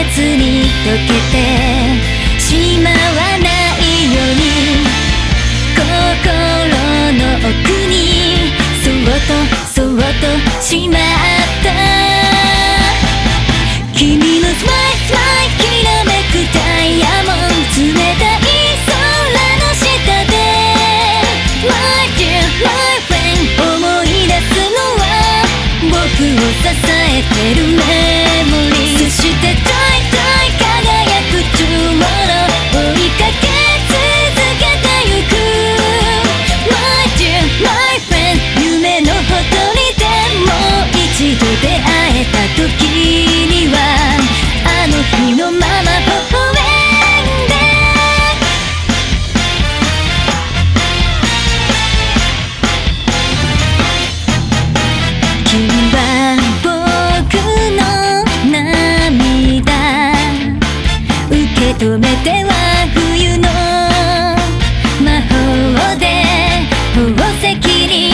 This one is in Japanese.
つに溶けてしまわないように心の奥にそっとしまった君のスマイルスマイルきらめくダイヤモンド冷たい空の下で My dear my friend 思い出すのは僕を支えてるメモリーそして Try try 輝く Tomorrow 追いかけ続けてゆく My dear my friend 夢のほとりでもう一度出会えた時にはあの日のまま微笑んで君は僕の涙受け止めては冬の魔法で宝石に